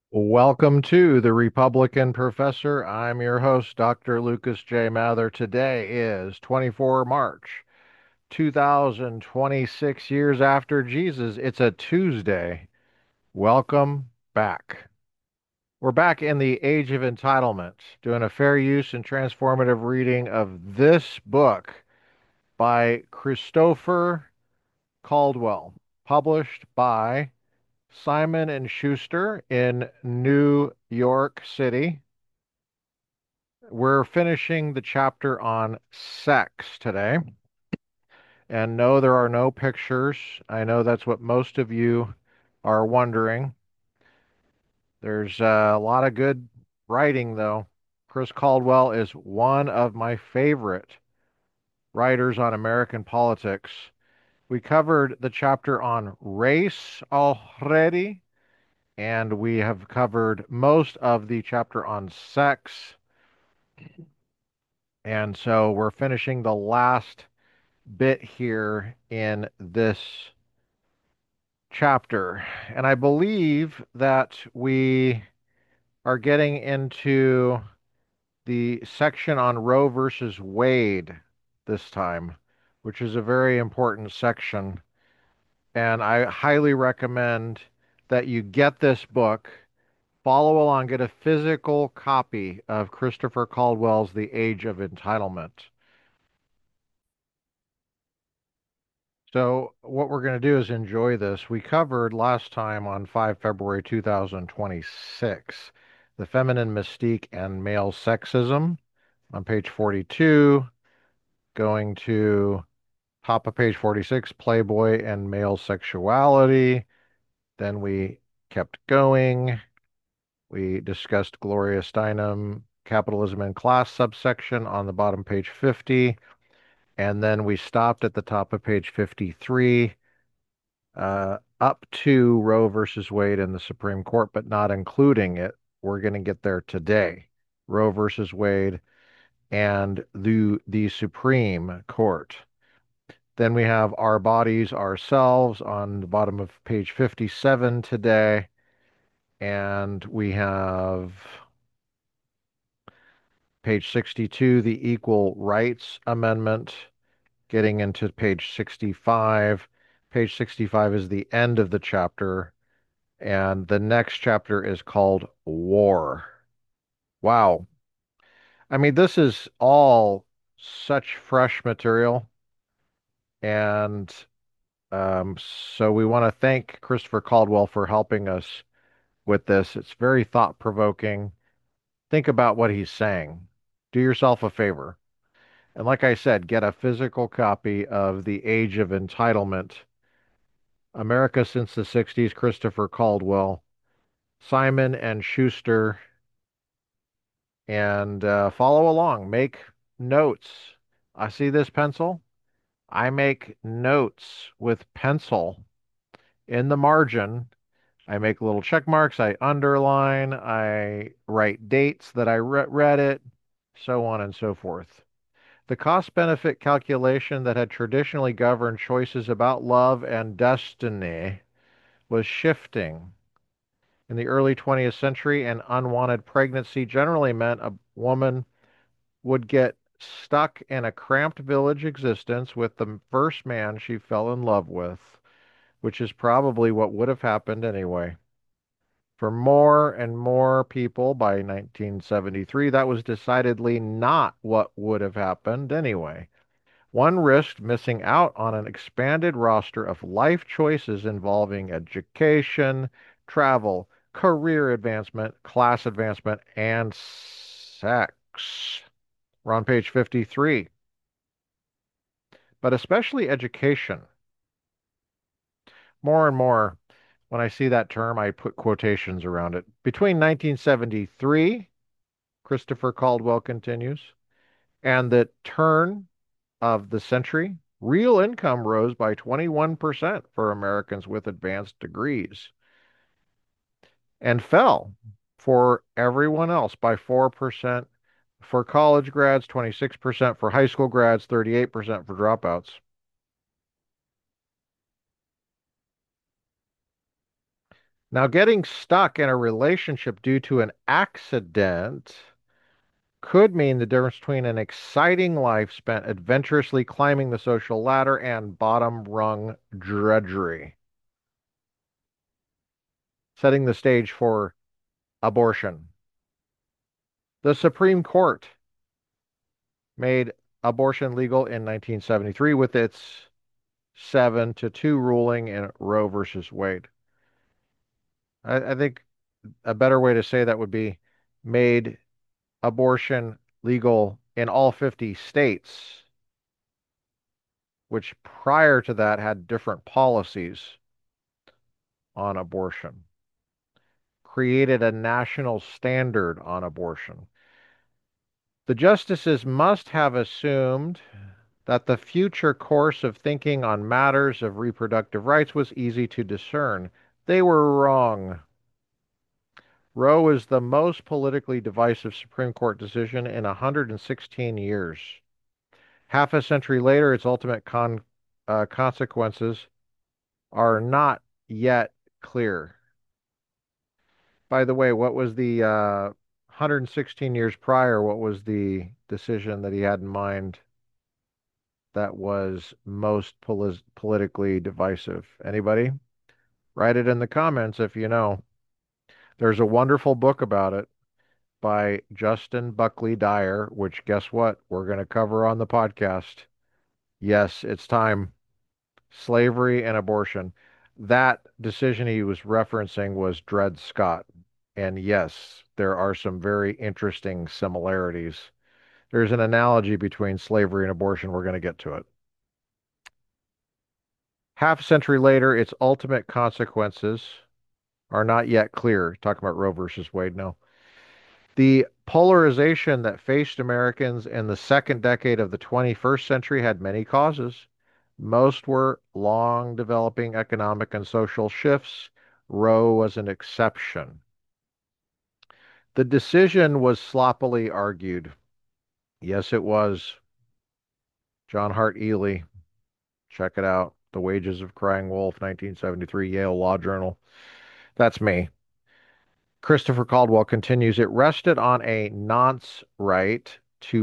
Welcome to the Republican Professor. I'm your host, Dr. Lucas J. Mather. Today is 24 March, 2026 years after Jesus. It's a Tuesday. Welcome back. We're back in the age of entitlement, doing a fair use and transformative reading of this book by Christopher Caldwell, published by Simon and Schuster in New York City. We're finishing the chapter on sex today. And no, there are no pictures. I know that's what most of you are wondering. There's a lot of good writing, though. Chris Caldwell is one of my favorite writers on American politics. We covered the chapter on race already, and we have covered most of the chapter on sex. And so we're finishing the last bit here in this chapter. And I believe that we are getting into the section on Roe versus Wade this time, which is a very important section. And I highly recommend that you get this book, follow along, get a physical copy of Christopher Caldwell's The Age of Entitlement. So what we're going to do is enjoy this. We covered last time on 5 February 2026, the feminine mystique and male sexism on page 42, going to top of page 46, Playboy and male sexuality. Then we kept going. We discussed Gloria Steinem, capitalism and class subsection on the bottom page 50. And then we stopped at the top of page 53 up to Roe versus Wade in the Supreme Court, but not including it. We're going to get there today. Roe versus Wade and the Supreme Court. Then we have Our Bodies, Ourselves on the bottom of page 57 today. And we have page 62, the Equal Rights Amendment, getting into page 65. Page 65 is the end of the chapter. And the next chapter is called War. Wow. I mean, this is all such fresh material. And so we want to thank Christopher Caldwell for helping us with this. It's very thought-provoking. Think about what he's saying. Do yourself a favor. And like I said, get a physical copy of The Age of Entitlement, America Since the 60s, Christopher Caldwell, Simon and Schuster, and follow along. Make notes. I see this pencil. I make notes with pencil in the margin. I make little check marks. I underline. I write dates that I read it, so on and so forth. The cost benefit calculation that had traditionally governed choices about love and destiny was shifting. In the early 20th century, an unwanted pregnancy generally meant a woman would get stuck in a cramped village existence with the first man she fell in love with, which is probably what would have happened anyway. For more and more people by 1973, that was decidedly not what would have happened anyway. One risked missing out on an expanded roster of life choices involving education, travel, career advancement, class advancement, and sex. We're on page 53. But especially education. More and more, when I see that term, I put quotations around it. Between 1973, Christopher Caldwell continues, and the turn of the century, real income rose by 21% for Americans with advanced degrees and fell for everyone else by 4% for college grads, 26% for high school grads, 38% for dropouts. Now, getting stuck in a relationship due to an accident could mean the difference between an exciting life spent adventurously climbing the social ladder and bottom rung drudgery, setting the stage for abortion. The Supreme Court made abortion legal in 1973 with its 7-2 ruling in Roe versus Wade. I think a better way to say that would be made abortion legal in all 50 states, which prior to that had different policies on abortion, created a national standard on abortion. The justices must have assumed that the future course of thinking on matters of reproductive rights was easy to discern. They were wrong. Roe is the most politically divisive Supreme Court decision in 116 years. Half a century later, its ultimate consequences are not yet clear. By the way, what was the 116 years prior? What was the decision that he had in mind that was most politically divisive? Anybody? Write it in the comments if you know. There's a wonderful book about it by Justin Buckley Dyer, which guess what? We're going to cover on the podcast. Yes, it's time. Slavery and abortion. That decision he was referencing was Dred Scott. And yes, there are some very interesting similarities. There's an analogy between slavery and abortion. We're going to get to it. Half a century later, its ultimate consequences are not yet clear. Talking about Roe versus Wade now. The polarization that faced Americans in the second decade of the 21st century had many causes. Most were long developing economic and social shifts. Roe was an exception. The decision was sloppily argued. Yes, it was. John Hart Ely. Check it out. The Wages of Crying Wolf, 1973, Yale Law Journal. That's me. Christopher Caldwell continues, it rested on a nonce right to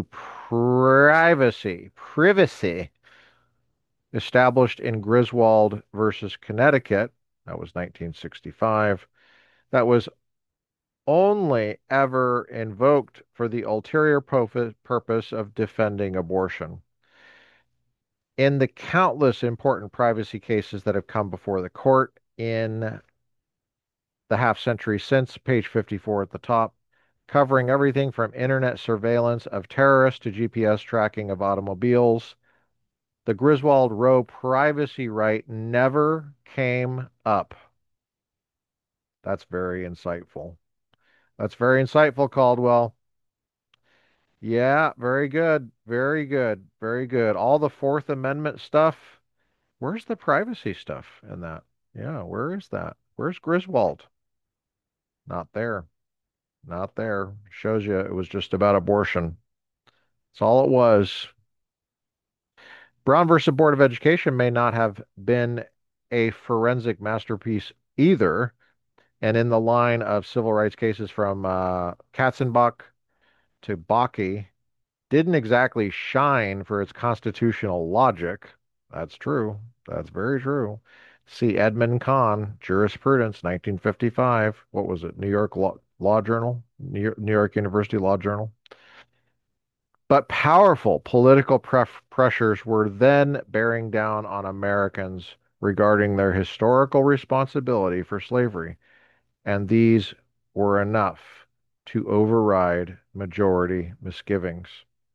privacy, established in Griswold versus Connecticut. That was 1965. That was only ever invoked for the ulterior purpose of defending abortion. In the countless important privacy cases that have come before the court in the half century since, page 54 at the top, covering everything from internet surveillance of terrorists to GPS tracking of automobiles, the Griswold Roe privacy right never came up. That's very insightful. That's very insightful, Caldwell. Yeah, very good. Very good. Very good. All the Fourth Amendment stuff. Where's the privacy stuff in that? Yeah, where is that? Where's Griswold? Not there. Not there. Shows you it was just about abortion. That's all it was. Brown versus Board of Education may not have been a forensic masterpiece either. And in the line of civil rights cases from Katzenbach to Bakke, didn't exactly shine for its constitutional logic. That's true. That's very true. See Edmund Kahn, Jurisprudence, 1955. What was it? New York Law Journal? New York University Law Journal. But powerful political pressures were then bearing down on Americans regarding their historical responsibility for slavery, and these were enough to override majority misgivings.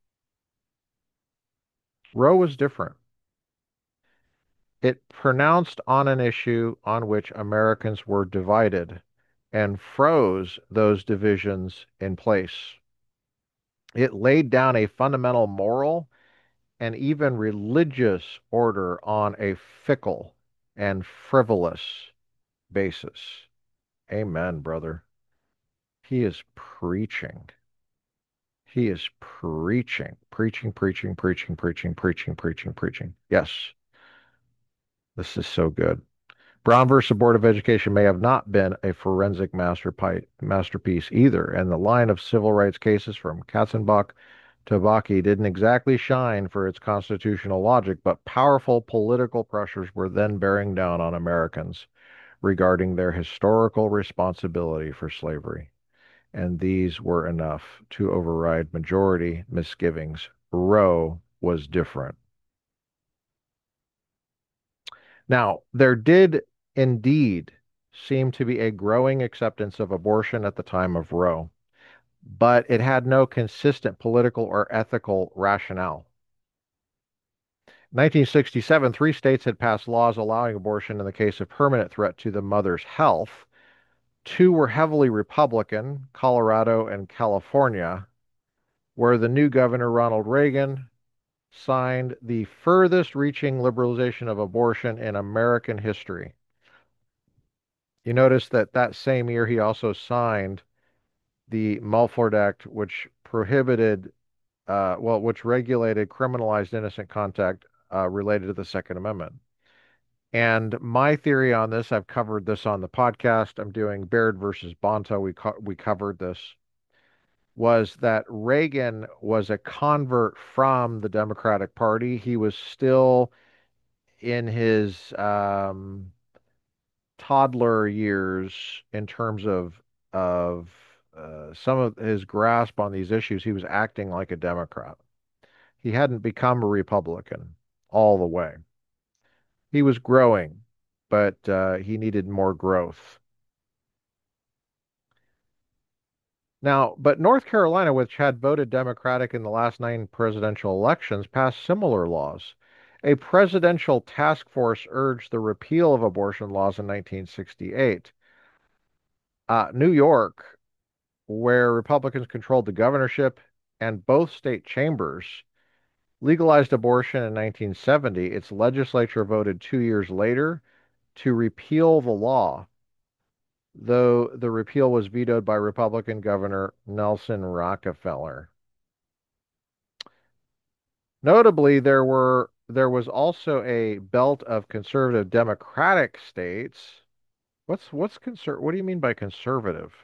Roe was different. It pronounced on an issue on which Americans were divided and froze those divisions in place. It laid down a fundamental moral and even religious order on a fickle and frivolous basis. Amen, brother. He is preaching. He is preaching, preaching, preaching, preaching, preaching, preaching, preaching, preaching. Yes, this is so good. Brown versus Board of Education may have not been a forensic masterpiece either, and the line of civil rights cases from Katzenbach to Bakke didn't exactly shine for its constitutional logic, but powerful political pressures were then bearing down on Americans regarding their historical responsibility for slavery, and these were enough to override majority misgivings. Roe was different. Now, there did indeed seem to be a growing acceptance of abortion at the time of Roe, but it had no consistent political or ethical rationale. 1967, three states had passed laws allowing abortion in the case of permanent threat to the mother's health. Two were heavily Republican, Colorado and California, where the new governor, Ronald Reagan, signed the furthest reaching liberalization of abortion in American history. You notice that that same year he also signed the Mulford Act, which prohibited, which regulated criminalized innocent contact related to the Second Amendment. And my theory on this, I've covered this on the podcast. I'm doing Baird versus Bonta. We covered this. Was that Reagan was a convert from the Democratic Party. He was still in his toddler years in terms of some of his grasp on these issues. He was acting like a Democrat. He hadn't become a Republican all the way. He was growing, but he needed more growth. Now, but North Carolina, which had voted Democratic in the last 9 presidential elections, passed similar laws. A presidential task force urged the repeal of abortion laws in 1968. New York, where Republicans controlled the governorship and both state chambers, legalized abortion in 1970. Its legislature voted 2 years later to repeal the law, though the repeal was vetoed by Republican Governor Nelson Rockefeller. Notably, there was also a belt of conservative Democratic states. What do you mean by conservative?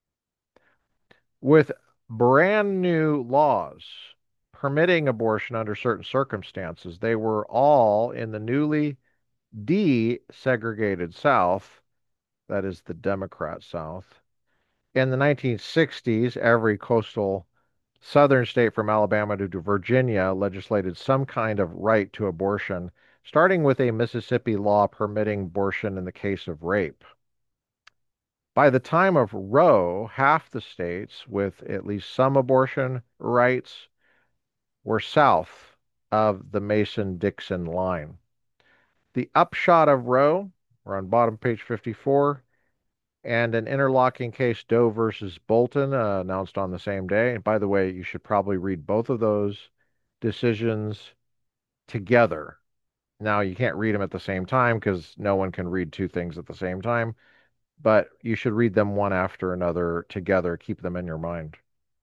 With brand new laws permitting abortion under certain circumstances. They were all in the newly desegregated South, that is the Democrat South. In the 1960s, every coastal southern state from Alabama to Virginia legislated some kind of right to abortion, starting with a Mississippi law permitting abortion in the case of rape. By the time of Roe, half the states with at least some abortion rights were south of the Mason-Dixon line. The upshot of Roe, we're on bottom page 54, and an interlocking case, Doe versus Bolton, announced on the same day. And by the way, you should probably read both of those decisions together. Now, you can't read them at the same time because no one can read two things at the same time, but you should read them one after another together. Keep them in your mind.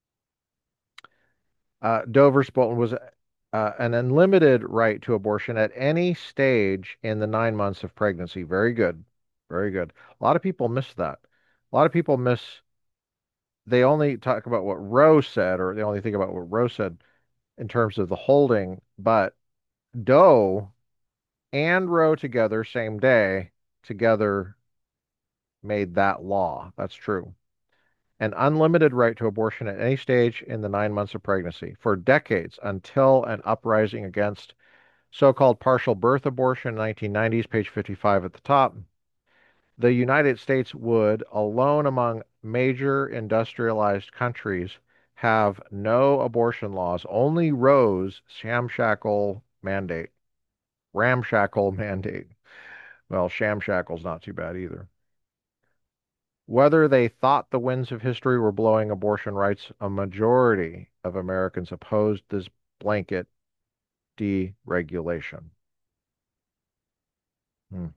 Doe versus Bolton was an unlimited right to abortion at any stage in the 9 months of pregnancy. Very good. Very good. A lot of people miss that. A lot of people miss, they only talk about what Roe said, or they only think about what Roe said in terms of the holding, but Doe and Roe together, same day, together made that law. That's true. An unlimited right to abortion at any stage in the 9 months of pregnancy for decades until an uprising against so-called partial birth abortion in the 1990s, page 55 at the top. The United States would, alone among major industrialized countries, have no abortion laws, only Roe's ramshackle mandate. Well, shamshackle's not too bad either. Whether they thought the winds of history were blowing abortion rights, a majority of Americans opposed this blanket deregulation. Hmm.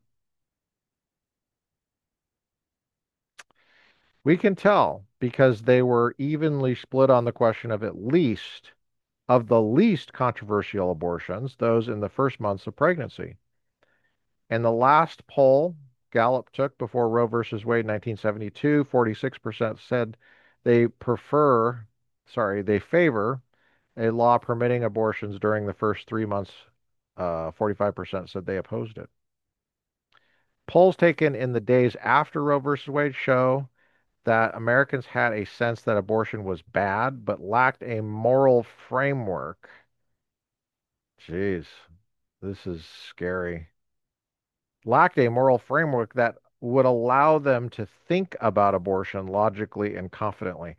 We can tell because they were evenly split on the question of the least controversial abortions, those in the first months of pregnancy. In the last poll Gallup took before Roe versus Wade in 1972, 46% said they prefer, they favor a law permitting abortions during the first 3 months. 45% said they opposed it. Polls taken in the days after Roe versus Wade show that Americans had a sense that abortion was bad, but lacked a moral framework. Jeez, this is scary. Lacked a moral framework that would allow them to think about abortion logically and confidently.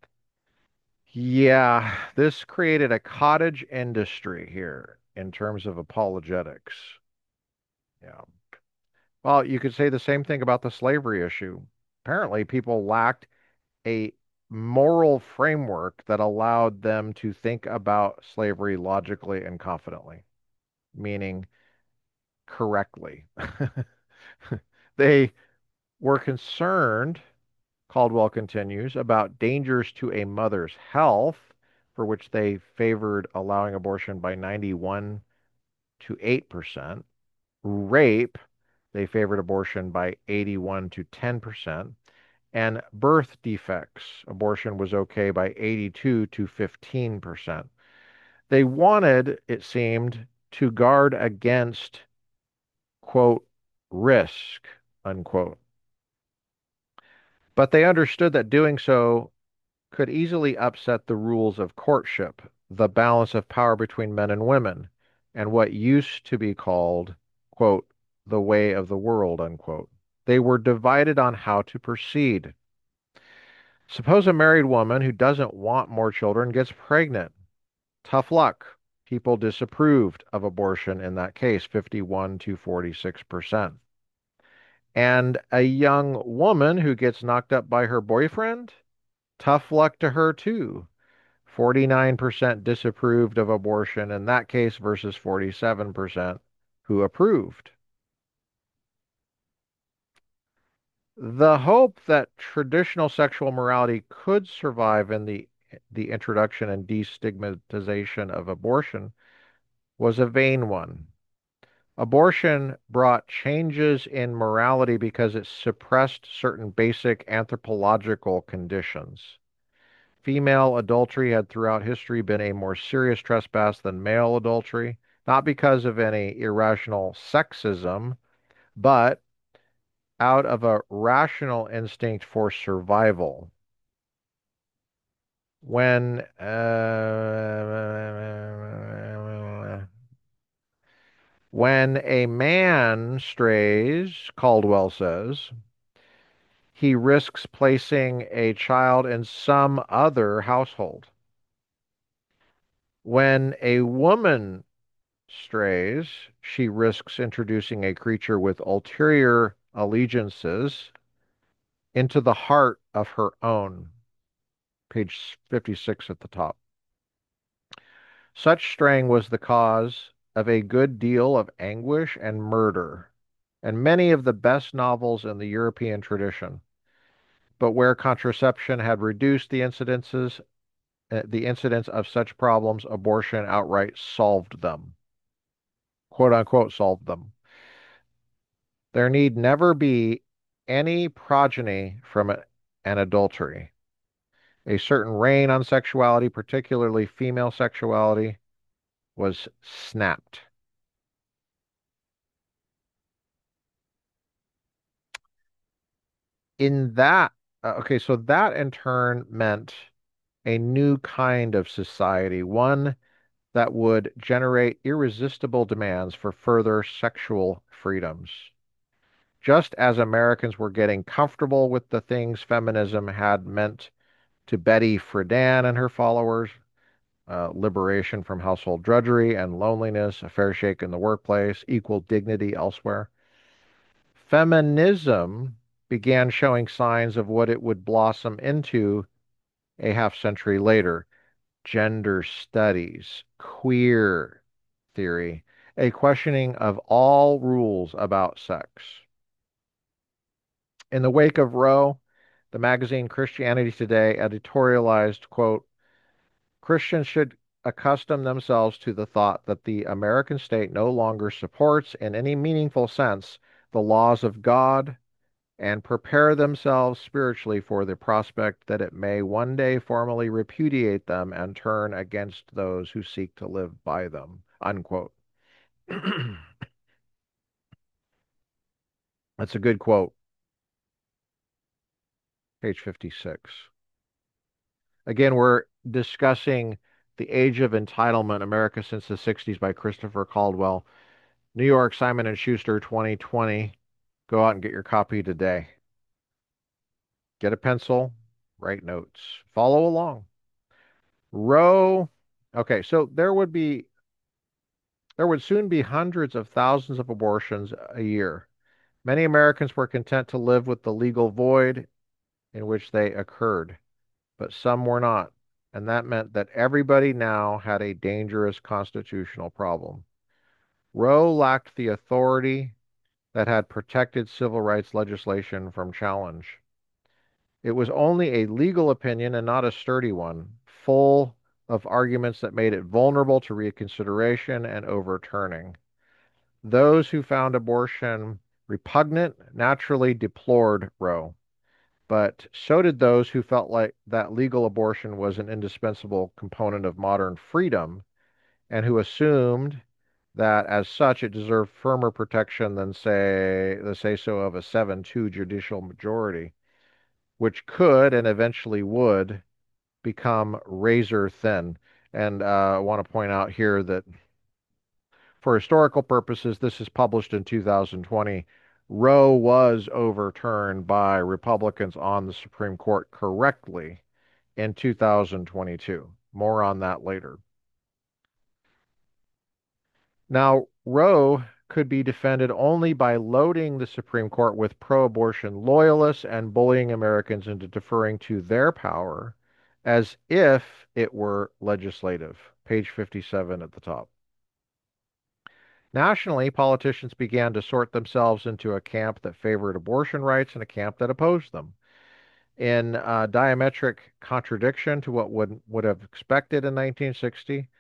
Yeah, this created a cottage industry here in terms of apologetics. Yeah. Well, you could say the same thing about the slavery issue. Apparently, people lacked a moral framework that allowed them to think about slavery logically and confidently, meaning correctly. They were concerned, Caldwell continues, about dangers to a mother's health, for which they favored allowing abortion by 91 to 8%. Rape, they favored abortion by 81 to 10%. And birth defects, abortion was okay by 82 to 15%. They wanted, it seemed, to guard against, quote, risk, unquote. But they understood that doing so could easily upset the rules of courtship, the balance of power between men and women, and what used to be called, quote, the way of the world, unquote. They were divided on how to proceed. Suppose a married woman who doesn't want more children gets pregnant. Tough luck. People disapproved of abortion in that case, 51 to 46%. And a young woman who gets knocked up by her boyfriend, tough luck to her too. 49% disapproved of abortion in that case versus 47% who approved. The hope that traditional sexual morality could survive in the introduction and destigmatization of abortion was a vain one. Abortion brought changes in morality because it suppressed certain basic anthropological conditions. Female adultery had throughout history been a more serious trespass than male adultery, not because of any irrational sexism, but out of a rational instinct for survival. When when a man strays, Caldwell says, he risks placing a child in some other household. When a woman strays, she risks introducing a creature with ulterior allegiances into the heart of her own. Page 56 at the top. Such straying was the cause of a good deal of anguish and murder, and many of the best novels in the European tradition. But where contraception had reduced the incidence of such problems, abortion outright solved them. Quote unquote, solved them. There need never be any progeny from an adultery. A certain reign on sexuality, particularly female sexuality, was snapped. In that, okay, so that in turn meant a new kind of society, one that would generate irresistible demands for further sexual freedoms. Just as Americans were getting comfortable with the things feminism had meant to Betty Friedan and her followers, liberation from household drudgery and loneliness, a fair shake in the workplace, equal dignity elsewhere, feminism began showing signs of what it would blossom into a half century later: gender studies, queer theory, a questioning of all rules about sex. In the wake of Roe, the magazine Christianity Today editorialized, quote, Christians should accustom themselves to the thought that the American state no longer supports, in any meaningful sense, the laws of God and prepare themselves spiritually for the prospect that it may one day formally repudiate them and turn against those who seek to live by them. Unquote. That's a good quote. Page 56. Again, we're discussing The Age of Entitlement, America Since the 60s by Christopher Caldwell. New York, Simon & Schuster, 2020. Go out and get your copy today. Get a pencil, write notes, follow along. Roe. Okay, so there would soon be hundreds of thousands of abortions a year. Many Americans were content to live with the legal void in which they occurred, but some were not. And that meant that everybody now had a dangerous constitutional problem. Roe lacked the authority that had protected civil rights legislation from challenge. It was only a legal opinion and not a sturdy one, full of arguments that made it vulnerable to reconsideration and overturning. Those who found abortion repugnant naturally deplored Roe, but so did those who felt like that legal abortion was an indispensable component of modern freedom and who assumed that as such it deserved firmer protection than, say, the say-so of a 7-2 judicial majority, which could and eventually would become razor thin. And I want to point out here that for historical purposes, this is published in 2020. Roe was overturned by Republicans on the Supreme Court correctly in 2022. More on that later. Now, Roe could be defended only by loading the Supreme Court with pro-abortion loyalists and bullying Americans into deferring to their power as if it were legislative. Page 57 at the top. Nationally, politicians began to sort themselves into a camp that favored abortion rights and a camp that opposed them. In diametric contradiction to what would have expected in 1960,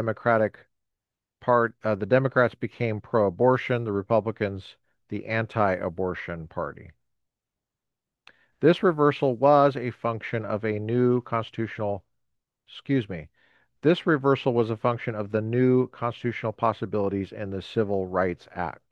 the Democrats became pro-abortion, the Republicans the anti-abortion party. This reversal was a function of a new constitutional, excuse me, this reversal was a function of the new constitutional possibilities in the Civil Rights Act.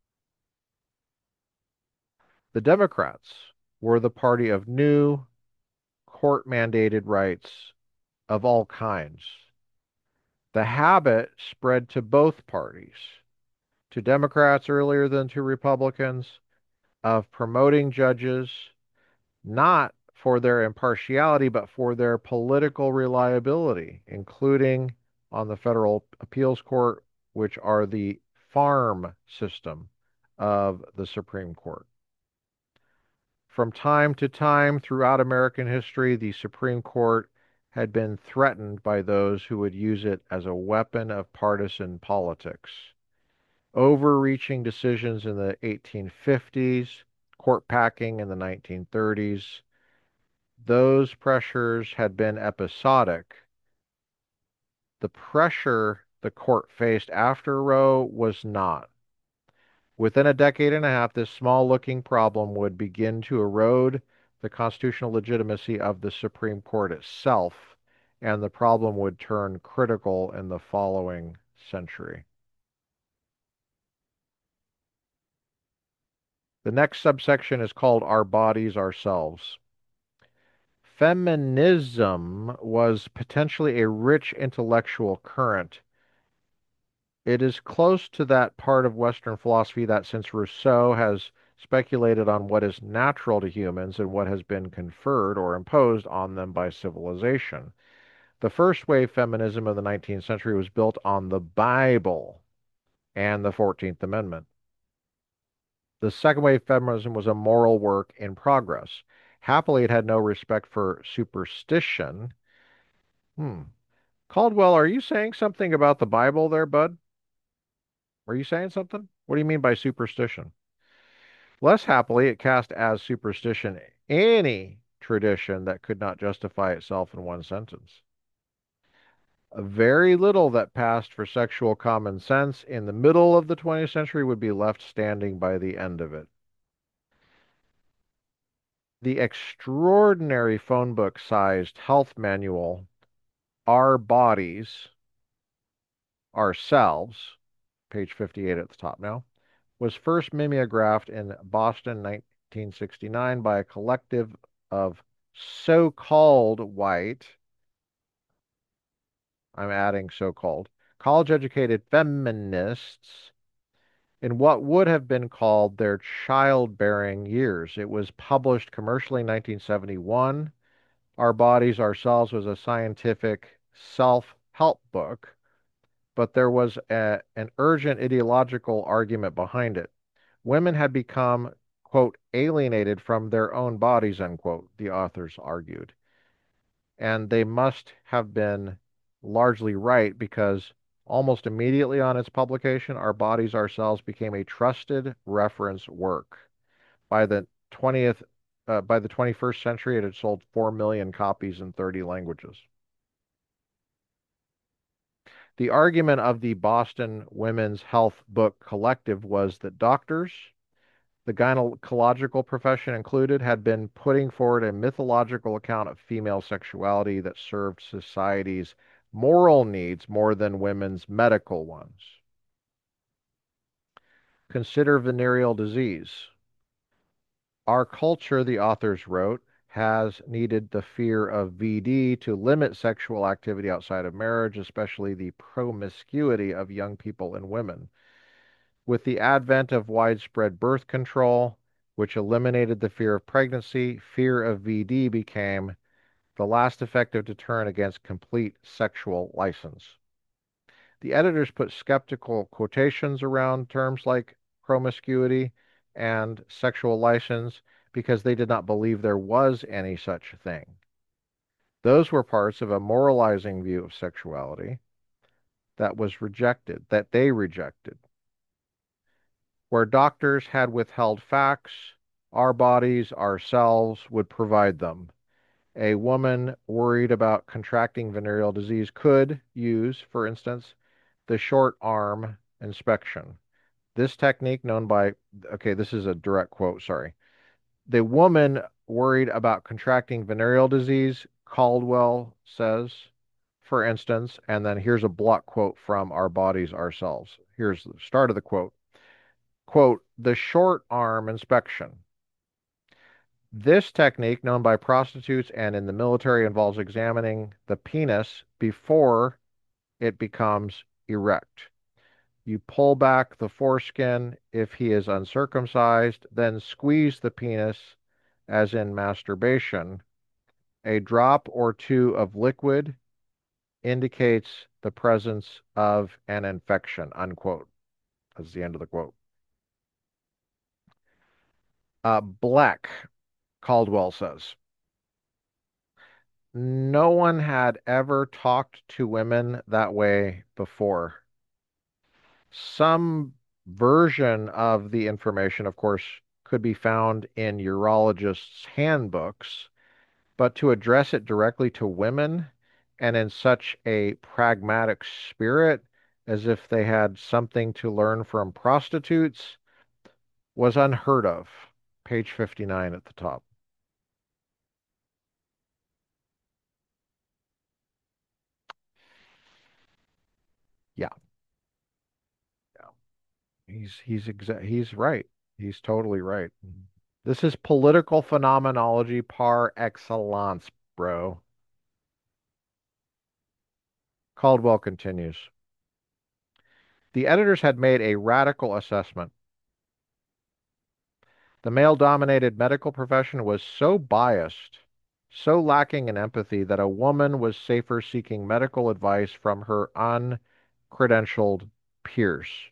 The Democrats were the party of new court-mandated rights of all kinds. The habit spread to both parties, to Democrats earlier than to Republicans, of promoting judges not for their impartiality, but for their political reliability, including on the Federal Appeals Court, which are the farm system of the Supreme Court. From time to time throughout American history, the Supreme Court had been threatened by those who would use it as a weapon of partisan politics. Overreaching decisions in the 1850s, court packing in the 1930s, those pressures had been episodic. The pressure the court faced after Roe was not. Within a decade and a half, this small-looking problem would begin to erode the constitutional legitimacy of the Supreme Court itself, and the problem would turn critical in the following century. The next subsection is called Our Bodies, Ourselves. Feminism was potentially a rich intellectual current. It is close to that part of Western philosophy that, since Rousseau has speculated on what is natural to humans and what has been conferred or imposed on them by civilization. The first wave feminism of the 19th century was built on the Bible and the 14th Amendment. The second wave feminism was a moral work in progress. Happily, it had no respect for superstition. Caldwell, are you saying something about the Bible there, bud? Are you saying something? What do you mean by superstition? Less happily, it cast as superstition any tradition that could not justify itself in one sentence. Very little that passed for sexual common sense in the middle of the 20th century would be left standing by the end of it. The extraordinary phone book sized health manual, Our Bodies, Ourselves, page 58 at the top now, was first mimeographed in Boston 1969 by a collective of so-called white, I'm adding so-called, college-educated feminists in what would have been called their childbearing years. It was published commercially in 1971. Our Bodies, Ourselves was a scientific self-help book, but there was an urgent ideological argument behind it. Women had become, quote, alienated from their own bodies, unquote, the authors argued. And they must have been largely right because almost immediately on its publication, Our Bodies Ourselves became a trusted reference work. By the 20th, by the 21st century, it had sold 4 million copies in 30 languages. The argument of the Boston Women's Health Book Collective was that doctors, the gynecological profession included, had been putting forward a mythological account of female sexuality that served society's moral needs more than women's medical ones. Consider venereal disease. Our culture, the authors wrote, has needed the fear of VD to limit sexual activity outside of marriage, especially the promiscuity of young people and women. With the advent of widespread birth control, which eliminated the fear of pregnancy, fear of VD became the last effective deterrent against complete sexual license. The editors put skeptical quotations around terms like promiscuity and sexual license because they did not believe there was any such thing. Those were parts of a moralizing view of sexuality that was rejected, that they rejected. Where doctors had withheld facts, Our Bodies, Ourselves would provide them. A woman worried about contracting venereal disease could use, for instance, the short arm inspection. This technique known by, okay, this is a direct quote, sorry. The woman worried about contracting venereal disease, Caldwell says, for instance, and then here's a block quote from Our Bodies, Ourselves. Here's the start of the quote. Quote, the short arm inspection. This technique, known by prostitutes and in the military, involves examining the penis before it becomes erect. You pull back the foreskin if he is uncircumcised, then squeeze the penis as in masturbation. A drop or two of liquid indicates the presence of an infection, unquote. That's the end of the quote. Bleck, Caldwell says, no one had ever talked to women that way before. Some version of the information, of course, could be found in urologists' handbooks, but to address it directly to women and in such a pragmatic spirit, as if they had something to learn from prostitutes, was unheard of. Page 59 at the top. Yeah, yeah. He's right. He's totally right. This is political phenomenology par excellence, bro. Caldwell continues. The editors had made a radical assessment. The male-dominated medical profession was so biased, so lacking in empathy that a woman was safer seeking medical advice from her uncredentialed peers.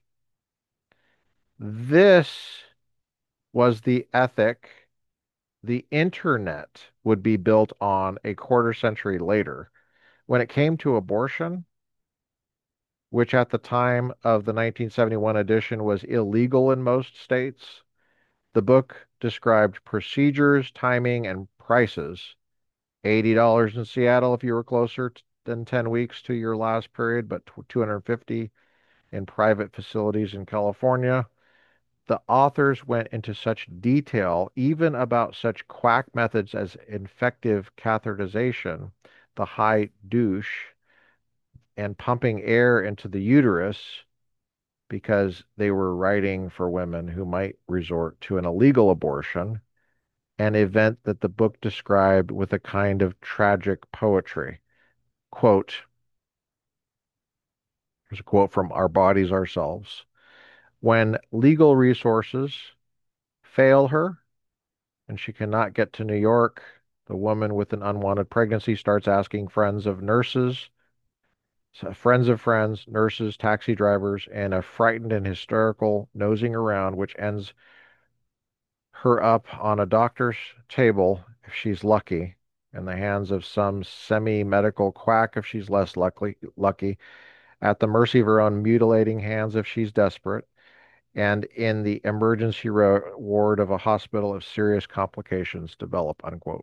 This was the ethic the internet would be built on a quarter century later. When it came to abortion, which at the time of the 1971 edition was illegal in most states, the book described procedures, timing, and prices. $80 in Seattle if you were closer than 10 weeks to your last period, but 250 in private facilities in California. The authors went into such detail, even about such quack methods as infective catheterization, the high douche, and pumping air into the uterus, because they were writing for women who might resort to an illegal abortion, an event that the book described with a kind of tragic poetry. Quote, here's a quote from Our Bodies Ourselves. When legal resources fail her and she cannot get to New York, the woman with an unwanted pregnancy starts asking friends of nurses, friends of friends, nurses, taxi drivers, and a frightened and hysterical nosing around, which ends her up on a doctor's table if she's lucky, in the hands of some semi-medical quack if she's less lucky, at the mercy of her own mutilating hands if she's desperate, and in the emergency ward of a hospital if serious complications develop, unquote.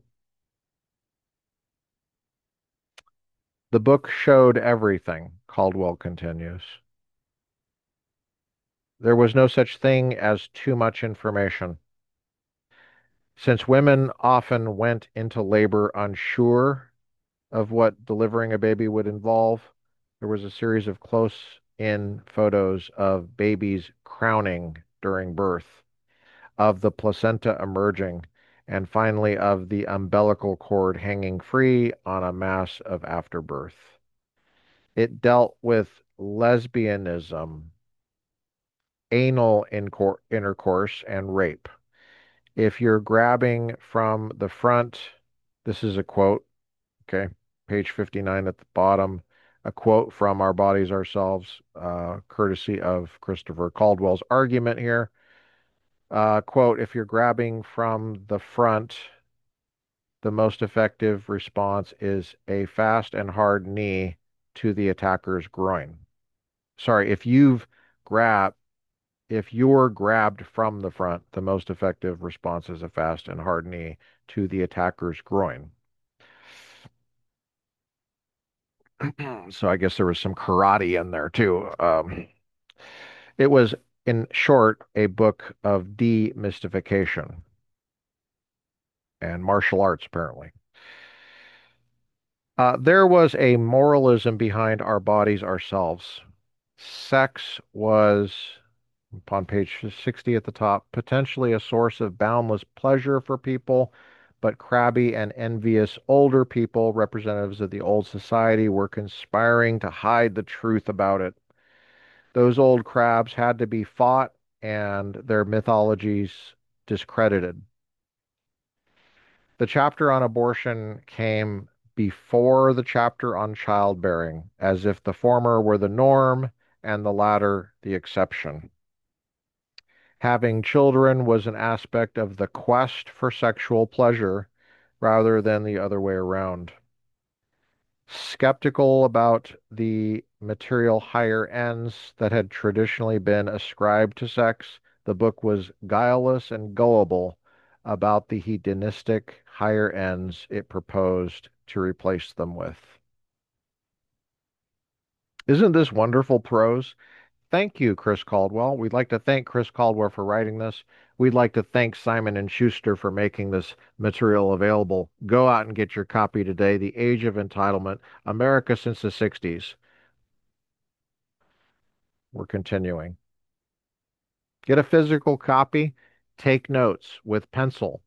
The book showed everything, Caldwell continues. There was no such thing as too much information. Since women often went into labor unsure of what delivering a baby would involve, there was a series of close-in photos of babies crowning during birth, of the placenta emerging, and finally of the umbilical cord hanging free on a mass of afterbirth. It dealt with lesbianism, anal intercourse, and rape. If you're grabbing from the front, this is a quote, okay, page 59 at the bottom, a quote from Our Bodies Ourselves, courtesy of Christopher Caldwell's argument here. Quote, if you're grabbing from the front, the most effective response is a fast and hard knee to the attacker's groin. Sorry, grabbed, if you're grabbed from the front, the most effective response is a fast and hard knee to the attacker's groin. So I guess there was some karate in there too. It was, in short, a book of demystification and martial arts, apparently. There was a moralism behind Our Bodies Ourselves. Sex was, upon page 60 at the top, potentially a source of boundless pleasure for people, but crabby and envious older people, representatives of the old society, were conspiring to hide the truth about it. Those old crabs had to be fought and their mythologies discredited. The chapter on abortion came before the chapter on childbearing, as if the former were the norm and the latter the exception. Having children was an aspect of the quest for sexual pleasure rather than the other way around. Skeptical about the material higher ends that had traditionally been ascribed to sex, the book was guileless and gullible about the hedonistic higher ends it proposed to replace them with. Isn't this wonderful prose? Thank you, Chris Caldwell. We'd like to thank Chris Caldwell for writing this. We'd like to thank Simon and Schuster for making this material available. Go out and get your copy today. The Age of Entitlement, America Since the 60s. We're continuing. Get a physical copy. Take notes with pencil.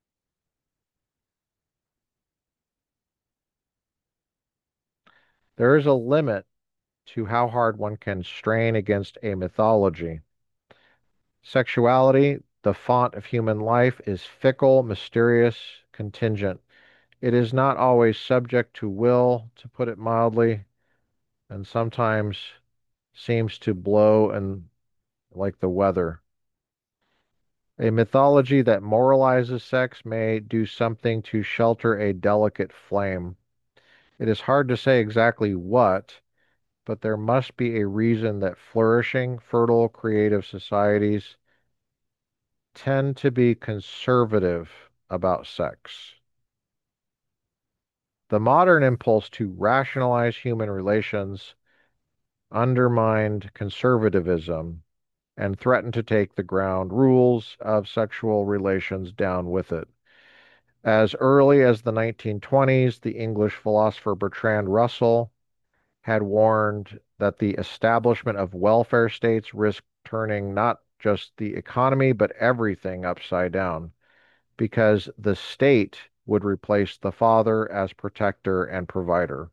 There is a limit to how hard one can strain against a mythology. Sexuality, the font of human life, is fickle, mysterious, contingent. It is not always subject to will, to put it mildly, and sometimes seems to blow and like the weather. A mythology that moralizes sex may do something to shelter a delicate flame. It is hard to say exactly what, but there must be a reason that flourishing, fertile, creative societies tend to be conservative about sex. The modern impulse to rationalize human relations undermined conservatism and threatened to take the ground rules of sexual relations down with it. As early as the 1920s, the English philosopher Bertrand Russell had warned that the establishment of welfare states risked turning not just the economy, but everything upside down because the state would replace the father as protector and provider.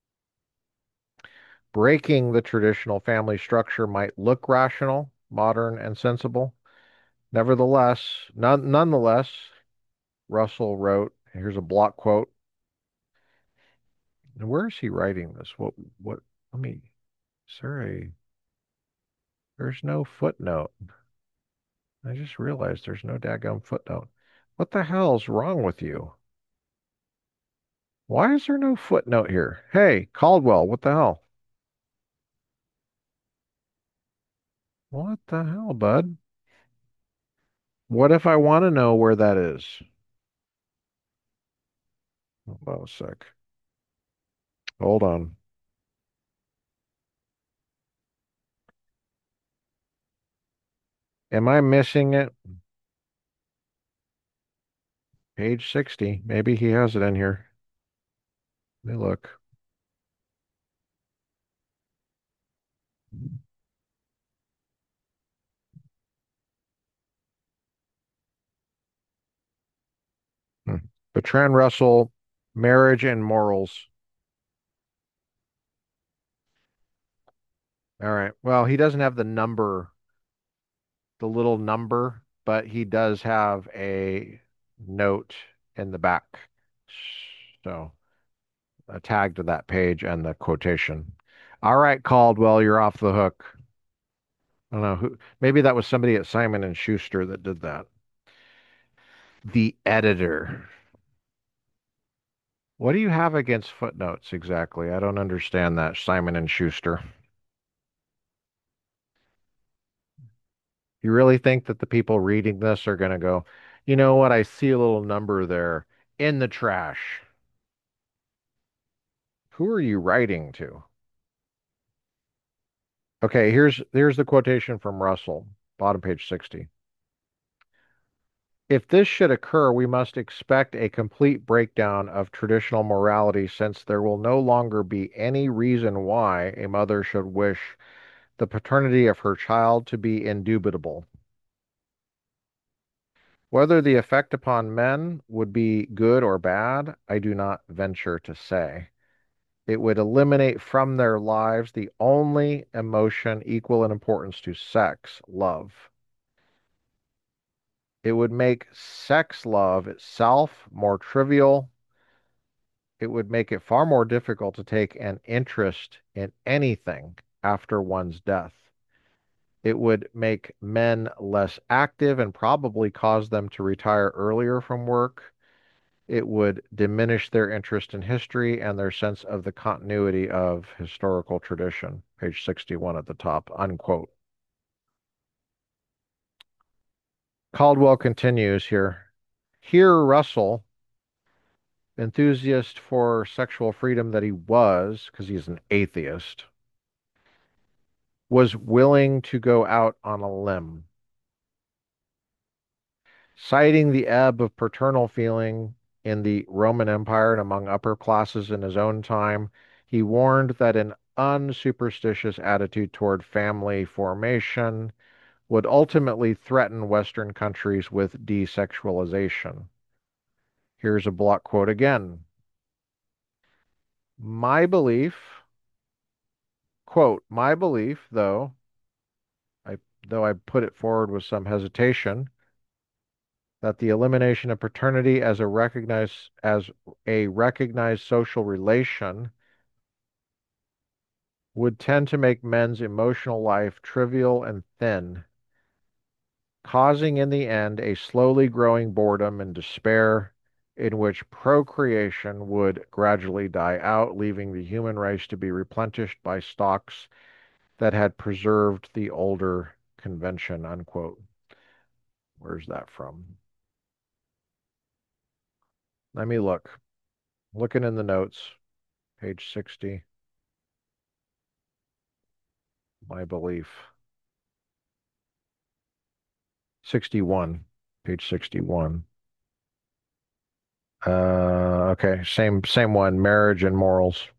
Breaking the traditional family structure might look rational, modern, and sensible. Nonetheless, Russell wrote, here's a block quote. And where is he writing this? Let me, sorry, there's no footnote. I just realized there's no daggum footnote. What the hell's wrong with you? Why is there no footnote here? Hey, Caldwell, what the hell? What the hell, bud? What if I want to know where that is? Hold on a sec. Hold on. Am I missing it? Page 60. Maybe he has it in here. Let me look. Hmm. Bertrand Russell, Marriage and Morals. All right. Well, he doesn't have the little number, but he does have a note in the back. So a tag to that page and the quotation. All right, Caldwell, you're off the hook. I don't know who, maybe that was somebody at Simon and Schuster that did that. The editor. What do you have against footnotes exactly? I don't understand that, Simon and Schuster. You really think that the people reading this are going to go, you know what? I see a little number there in the trash. Who are you writing to? Okay, here's the quotation from Russell, bottom page 60. If this should occur, we must expect a complete breakdown of traditional morality since there will no longer be any reason why a mother should wish the paternity of her child to be indubitable. Whether the effect upon men would be good or bad, I do not venture to say. It would eliminate from their lives the only emotion equal in importance to sex, love. It would make sex love itself more trivial. It would make it far more difficult to take an interest in anything after one's death. It would make men less active and probably cause them to retire earlier from work. It would diminish their interest in history and their sense of the continuity of historical tradition. Page 61 at the top, unquote. Caldwell continues here. Here, Russell, enthusiast for sexual freedom that he was, because he's an atheist, was willing to go out on a limb. Citing the ebb of paternal feeling in the Roman Empire and among upper classes in his own time, he warned that an unsuperstitious attitude toward family formation would ultimately threaten Western countries with desexualization. Here's a block quote again. My belief, quote, my belief, I though I put it forward with some hesitation, that the elimination of paternity as a recognized social relation would tend to make men's emotional life trivial and thin, causing in the end a slowly growing boredom and despair in which procreation would gradually die out, leaving the human race to be replenished by stocks that had preserved the older convention, unquote. Where's that from? Let me look. Looking in the notes, page 60, my belief. 61, page 61. Okay, same one, marriage and morals.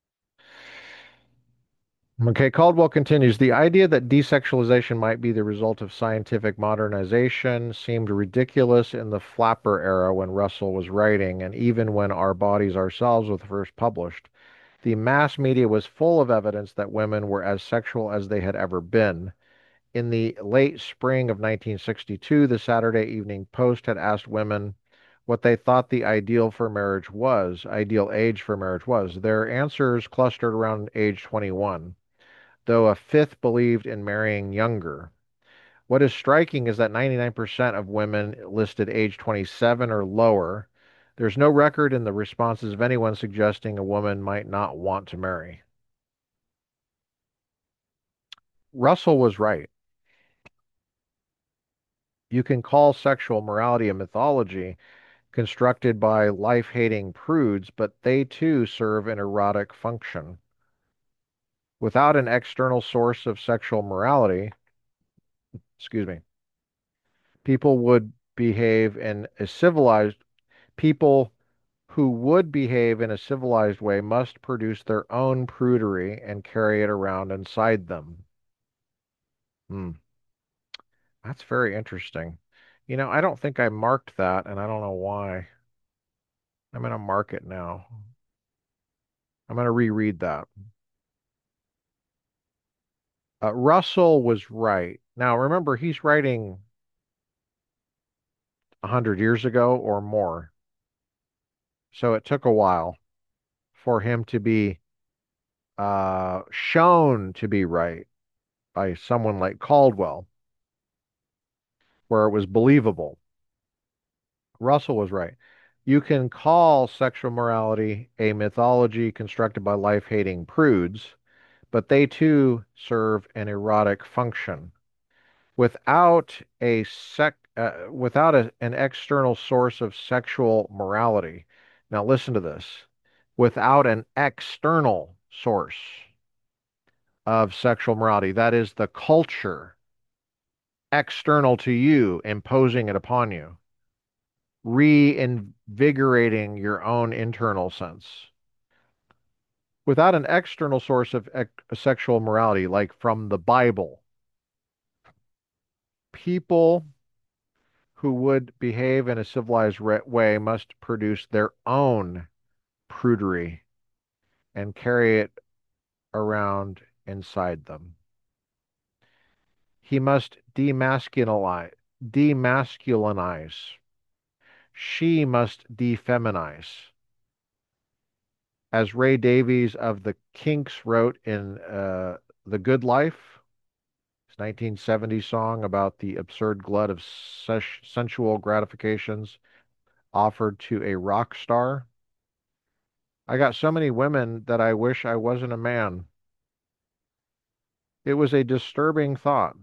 Okay, Caldwell continues, the idea that desexualization might be the result of scientific modernization seemed ridiculous in the flapper era when Russell was writing, and even when Our Bodies Ourselves was first published. The mass media was full of evidence that women were as sexual as they had ever been. In the late spring of 1962, the Saturday Evening Post had asked women what they thought the ideal age for marriage was. Their answers clustered around age 21, though a fifth believed in marrying younger. What is striking is that 99% of women listed age 27 or lower. There's no record in the responses of anyone suggesting a woman might not want to marry. Russell was right. You can call sexual morality a mythology constructed by life-hating prudes, but they too serve an erotic function. Without an external source of sexual morality, excuse me, people would behave in a civilized people who would behave in a civilized way must produce their own prudery and carry it around inside them. Hmm, that's very interesting. I don't think I marked that, and I don't know why. I'm going to mark it now. I'm going to reread that. Russell was right. Now, remember, he's writing 100 years ago or more. So it took a while for him to be shown to be right by someone like Caldwell, where it was believable. Russell was right. You can call sexual morality a mythology constructed by life-hating prudes, but they too serve an erotic function. Without an external source of sexual morality. Now listen to this. Without an external source of sexual morality, that is the culture external to you, imposing it upon you, reinvigorating your own internal sense. Without an external source of sexual morality, like from the Bible, people who would behave in a civilized way must produce their own prudery and carry it around inside them. He must demasculinize. She must defeminize. As Ray Davies of the Kinks wrote in The Good Life, his 1970 song about the absurd glut of sensual gratifications offered to a rock star. I got so many women that I wish I wasn't a man. It was a disturbing thought.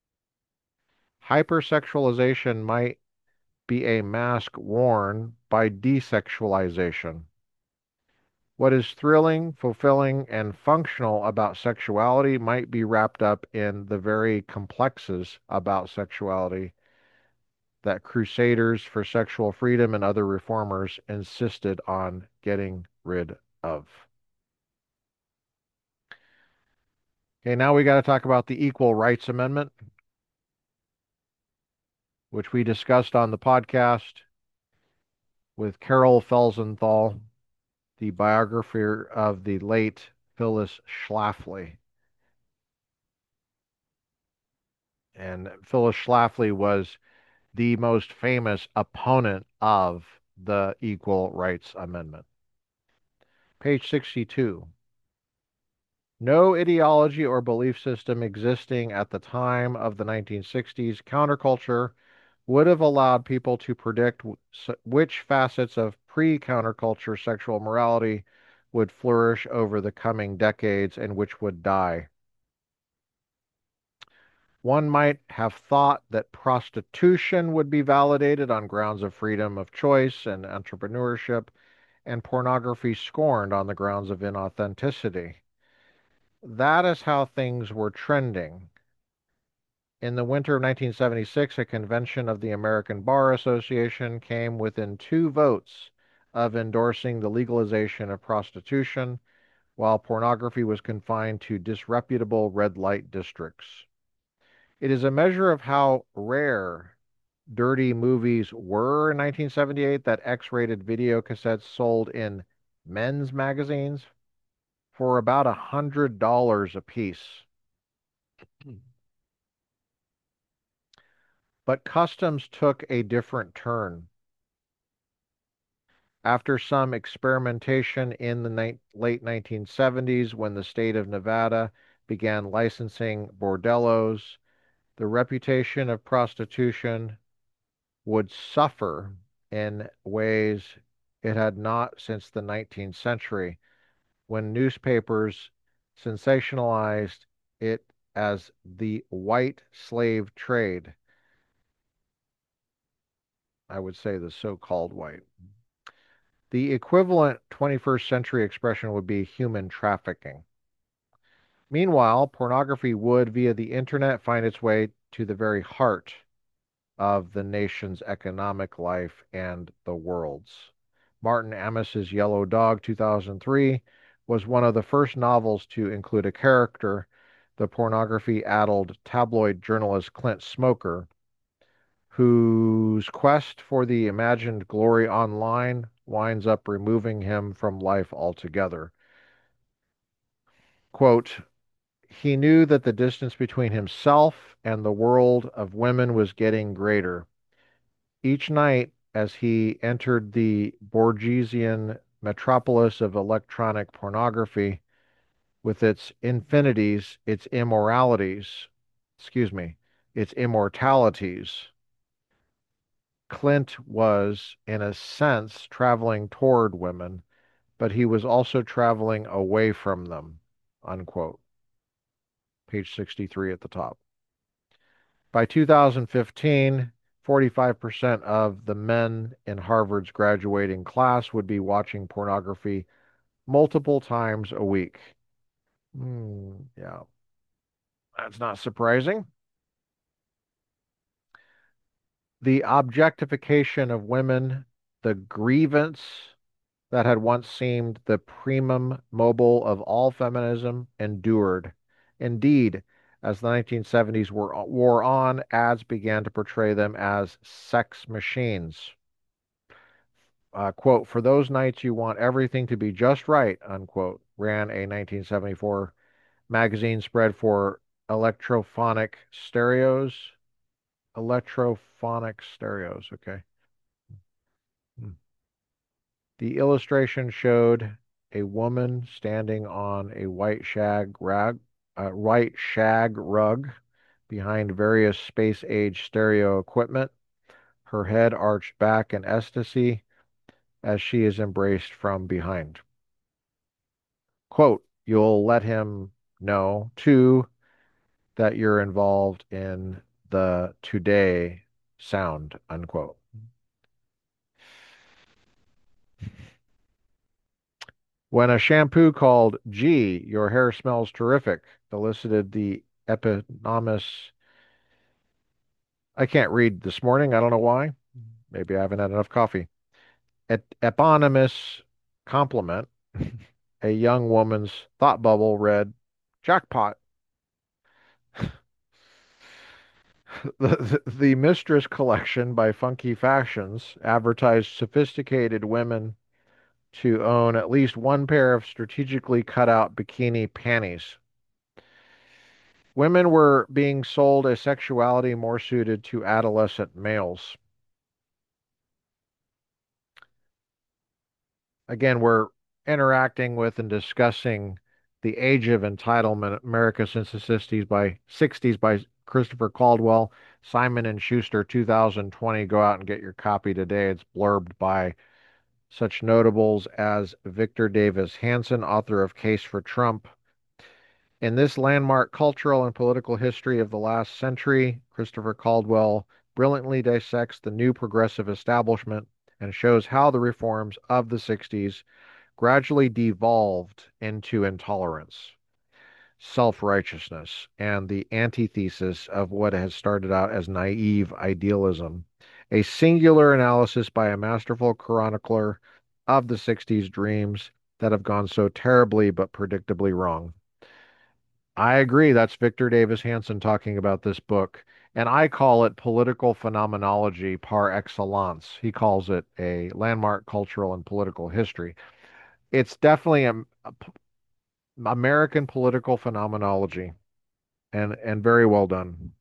Hypersexualization might be a mask worn by desexualization. What is thrilling, fulfilling, and functional about sexuality might be wrapped up in the very complexes about sexuality that crusaders for sexual freedom and other reformers insisted on getting rid of. Okay, now we got to talk about the Equal Rights Amendment, which we discussed on the podcast with Carol Felsenthal, the biographer of the late Phyllis Schlafly. And Phyllis Schlafly was the most famous opponent of the Equal Rights Amendment. Page 62. No ideology or belief system existing at the time of the 1960s counterculture would have allowed people to predict which facets of pre-counterculture sexual morality would flourish over the coming decades and which would die. One might have thought that prostitution would be validated on grounds of freedom of choice and entrepreneurship, and pornography scorned on the grounds of inauthenticity. That is how things were trending. In the winter of 1976, a convention of the American Bar Association came within 2 votes of endorsing the legalization of prostitution, while pornography was confined to disreputable red light districts. It is a measure of how rare dirty movies were in 1978 that X-rated video cassettes sold in men's magazines for about $100 a piece. But customs took a different turn. After some experimentation in the late 1970s, when the state of Nevada began licensing bordellos, the reputation of prostitution would suffer in ways it had not since the 19th century, when newspapers sensationalized it as the white slave trade. I would say the so-called white. The equivalent 21st century expression would be human trafficking. Meanwhile, pornography would, via the internet, find its way to the very heart of the nation's economic life and the world's. Martin Amis's Yellow Dog, 2003, was one of the first novels to include a character, the pornography-addled tabloid journalist Clint Smoker, whose quest for the imagined glory online winds up removing him from life altogether. Quote, he knew that the distance between himself and the world of women was getting greater. Each night, as he entered the Borgesian metropolis of electronic pornography, with its infinities, its immoralities, excuse me, its immortalities, Clint was, in a sense, traveling toward women, but he was also traveling away from them, unquote. Page 63 at the top. By 2015, 45% of the men in Harvard's graduating class would be watching pornography multiple times a week. Yeah, that's not surprising. The objectification of women, the grievance that had once seemed the primum mobile of all feminism, endured. Indeed, as the 1970s wore on, ads began to portray them as sex machines. Quote, for those nights you want everything to be just right, unquote, ran a 1974 magazine spread for electrophonic stereos. Electrophonic stereos, okay. Hmm. The illustration showed a woman standing on a white shag rug behind various space-age stereo equipment, her head arched back in ecstasy as she is embraced from behind. Quote, you'll let him know, too, that you're involved in the today sound, unquote. When a shampoo called Gee, your hair smells terrific, elicited the eponymous, I can't read this morning, I don't know why. Maybe I haven't had enough coffee. Eponymous compliment, a young woman's thought bubble read, jackpot. The Mistress collection by Funky Fashions advertised sophisticated women to own at least one pair of strategically cut out bikini panties. Women were being sold a sexuality more suited to adolescent males. Again, we're interacting with and discussing The Age of Entitlement, America since the 60s by Christopher Caldwell, Simon and Schuster, 2020. Go out and get your copy today. It's blurbed by such notables as Victor Davis Hanson, author of Case for Trump. In this landmark cultural and political history of the last century, Christopher Caldwell brilliantly dissects the new progressive establishment and shows how the reforms of the 60s gradually devolved into intolerance, self-righteousness, and the antithesis of what has started out as naive idealism. A singular analysis by a masterful chronicler of the 60s dreams that have gone so terribly but predictably wrong. I agree. That's Victor Davis Hanson talking about this book. And I call it political phenomenology par excellence. He calls it a landmark cultural and political history. It's definitely American political phenomenology and very well done.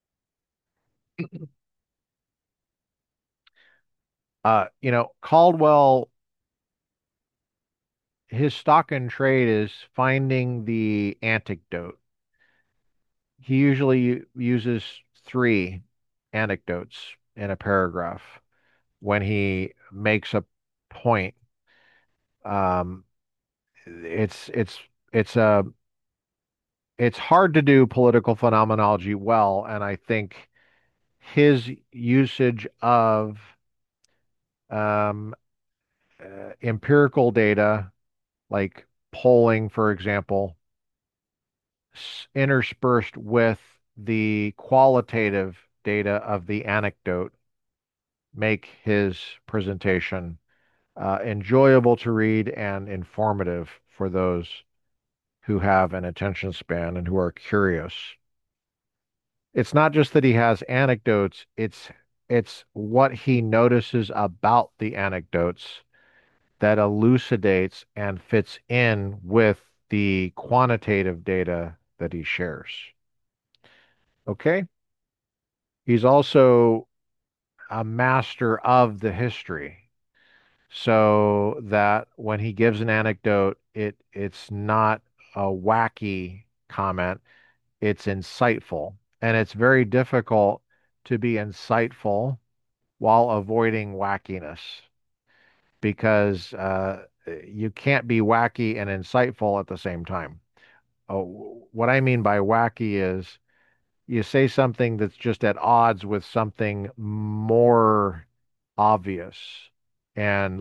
Caldwell, his stock and trade is finding the anecdote. He usually uses three anecdotes in a paragraph when he makes a point. Um, it's it's it's a it's hard to do political phenomenology well, and I think his usage of um, empirical data, like polling, for example, interspersed with the qualitative data of the anecdote, make his presentation enjoyable to read and informative for those who have an attention span and who are curious. It's not just that he has anecdotes, it's what he notices about the anecdotes that elucidates and fits in with the quantitative data that he shares. Okay? He's also a master of the history, so that when he gives an anecdote, it's not a wacky comment, it's insightful. And it's very difficult to be insightful while avoiding wackiness because you can't be wacky and insightful at the same time. What I mean by wacky is you say something that's just at odds with something more obvious and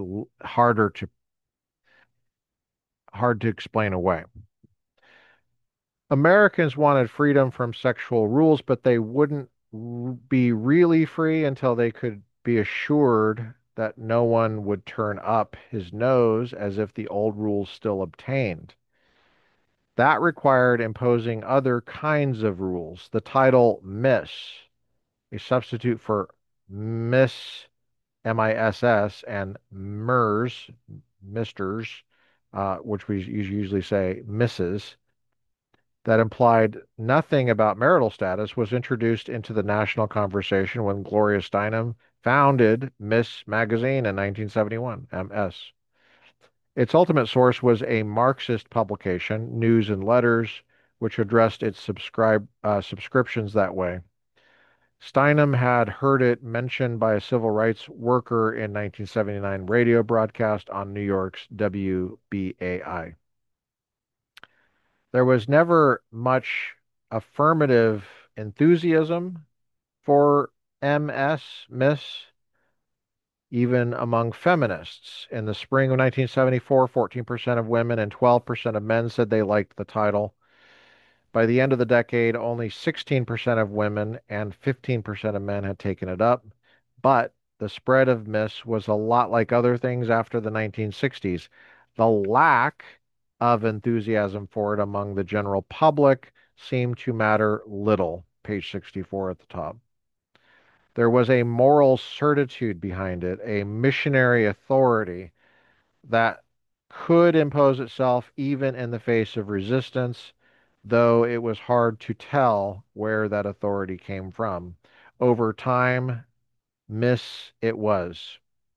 hard to explain away. Americans wanted freedom from sexual rules, but they wouldn't be really free until they could be assured that no one would turn up his nose as if the old rules still obtained. That required imposing other kinds of rules. The title Miss, a substitute for Miss, MISS, and MERS, Misters, which we usually say Mrs., that implied nothing about marital status, was introduced into the national conversation when Gloria Steinem founded Miss Magazine in 1971, MS. Its ultimate source was a Marxist publication, News and Letters, which addressed its subscriptions that way. Steinem had heard it mentioned by a civil rights worker in 1979 radio broadcast on New York's WBAI. There was never much affirmative enthusiasm for Miss, even among feminists. In the spring of 1974, 14% of women and 12% of men said they liked the title. By the end of the decade, only 16% of women and 15% of men had taken it up. But the spread of Miss was a lot like other things after the 1960s. The lack of enthusiasm for it among the general public seemed to matter little. Page 64 at the top. There was a moral certitude behind it, a missionary authority that could impose itself even in the face of resistance, though it was hard to tell where that authority came from. Over time, Miss it was.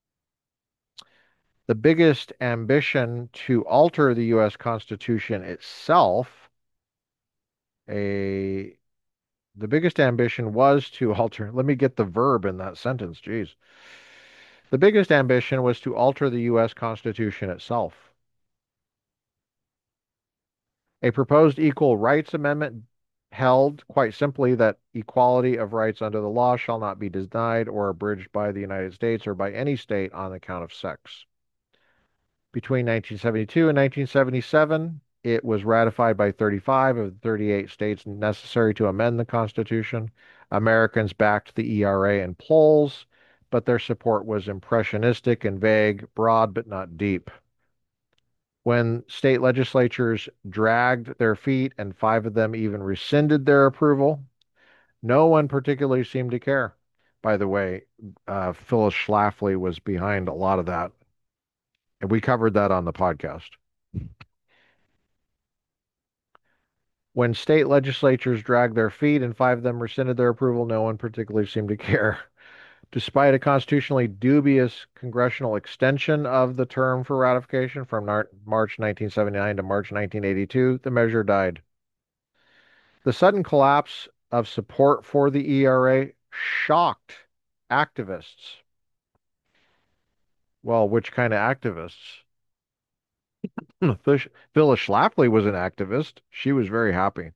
The biggest ambition to alter the U.S. Constitution itself, a the biggest ambition was to alter, let me get the verb in that sentence, geez. The biggest ambition was to alter the U.S. Constitution itself. A proposed Equal Rights Amendment held quite simply that equality of rights under the law shall not be denied or abridged by the United States or by any state on account of sex. Between 1972 and 1977, it was ratified by 35 of the 38 states necessary to amend the Constitution. Americans backed the ERA in polls, but their support was impressionistic and vague, broad but not deep. When state legislatures dragged their feet and five of them even rescinded their approval, no one particularly seemed to care. By the way, Phyllis Schlafly was behind a lot of that, and we covered that on the podcast. When state legislatures dragged their feet and five of them rescinded their approval, no one particularly seemed to care. Despite a constitutionally dubious congressional extension of the term for ratification from March 1979 to March 1982, the measure died. The sudden collapse of support for the ERA shocked activists. Well, which kind of activists? Phyllis Schlafly was an activist. She was very happy.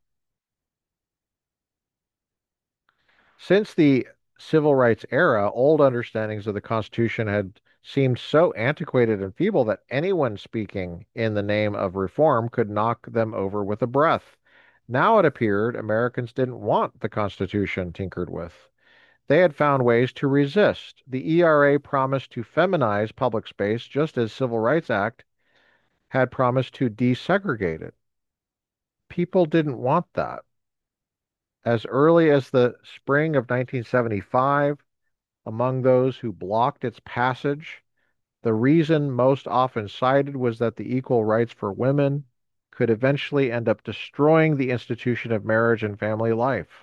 Since the civil rights era, old understandings of the Constitution had seemed so antiquated and feeble that anyone speaking in the name of reform could knock them over with a breath. Now it appeared Americans didn't want the Constitution tinkered with. They had found ways to resist. The ERA promised to feminize public space just as Civil Rights Act had promised to desegregate it. People didn't want that. As early as the spring of 1975, among those who blocked its passage, the reason most often cited was that the equal rights for women could eventually end up destroying the institution of marriage and family life.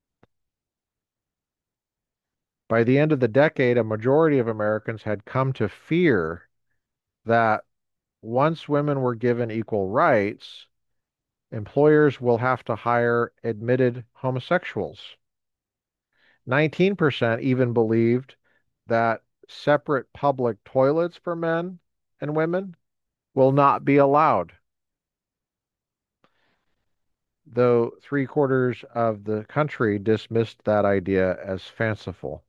By the end of the decade, a majority of Americans had come to fear that once women were given equal rights, employers will have to hire admitted homosexuals. 19% even believed that separate public toilets for men and women will not be allowed, though three-quarters of the country dismissed that idea as fanciful.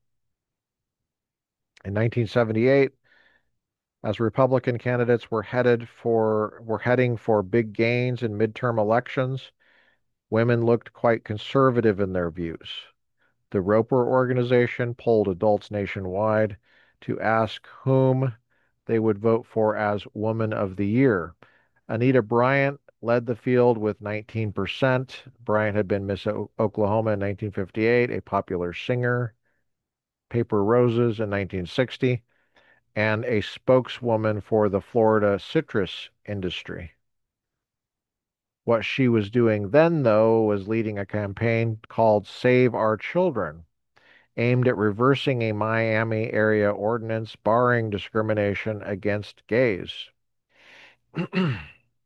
In 1978, as Republican candidates were heading for big gains in midterm elections, women looked quite conservative in their views. The Roper Organization polled adults nationwide to ask whom they would vote for as Woman of the Year. Anita Bryant led the field with 19%. Bryant had been Miss Oklahoma in 1958, a popular singer, Paper Roses in 1960, and a spokeswoman for the Florida citrus industry. What she was doing then, though, was leading a campaign called Save Our Children, aimed at reversing a Miami area ordinance barring discrimination against gays. I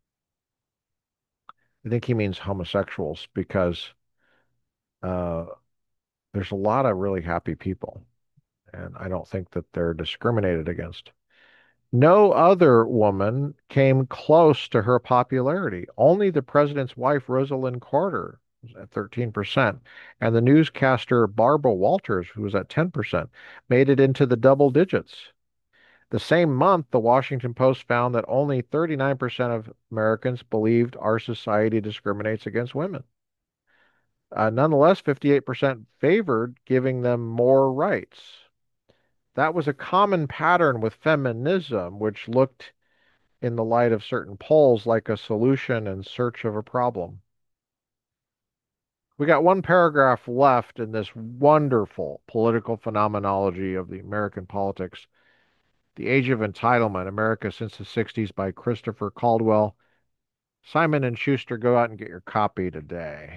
think he means homosexuals because uh, there's a lot of really happy people, and I don't think that they're discriminated against. No other woman came close to her popularity. Only the president's wife, Rosalind Carter, was at 13%, and the newscaster Barbara Walters, who was at 10%, made it into the double digits. The same month, the Washington Post found that only 39% of Americans believed our society discriminates against women. Nonetheless, 58% favored giving them more rights. That was a common pattern with feminism, which looked, in the light of certain polls, like a solution in search of a problem. We got one paragraph left in this wonderful political phenomenology of the American politics. The Age of Entitlement, America Since the 60s by Christopher Caldwell. Simon and Schuster, go out and get your copy today.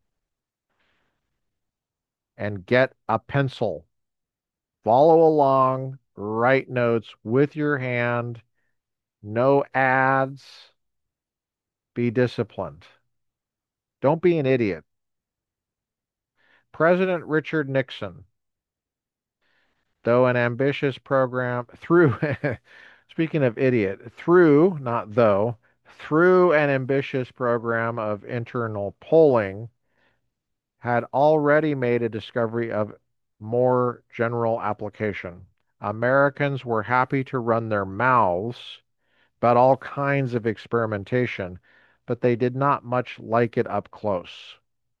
And get a pencil. Follow along, write notes with your hand, no ads, be disciplined. Don't be an idiot. President Richard Nixon, though an ambitious program through, speaking of idiot, through, not though, through an ambitious program of internal polling, had already made a discovery of more general application. Americans were happy to run their mouths about all kinds of experimentation, but they did not much like it up close.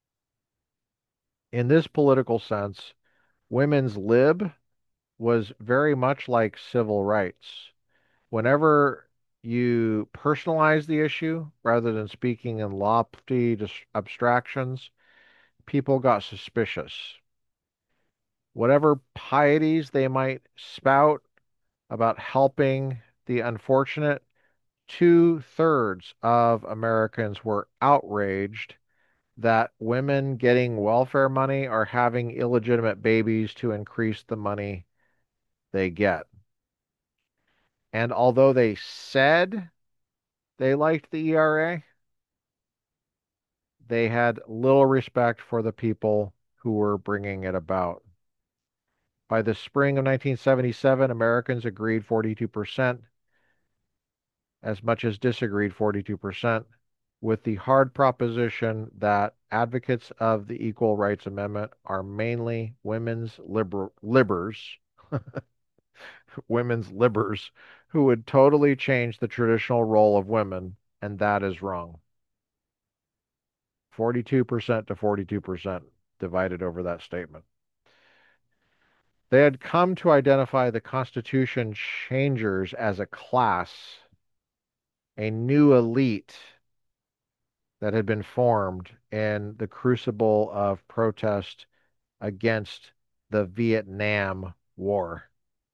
In this political sense, women's lib was very much like civil rights. Whenever you personalize the issue rather than speaking in lofty abstractions, people got suspicious. Whatever pieties they might spout about helping the unfortunate, two-thirds of Americans were outraged that women getting welfare money are having illegitimate babies to increase the money they get. And although they said they liked the ERA, they had little respect for the people who were bringing it about. By the spring of 1977, Americans agreed 42%, as much as disagreed 42%, with the hard proposition that advocates of the Equal Rights Amendment are mainly women's libbers, who would totally change the traditional role of women, and that is wrong. 42% to 42% divided over that statement. They had come to identify the Constitution changers as a class, a new elite that had been formed in the crucible of protest against the Vietnam War.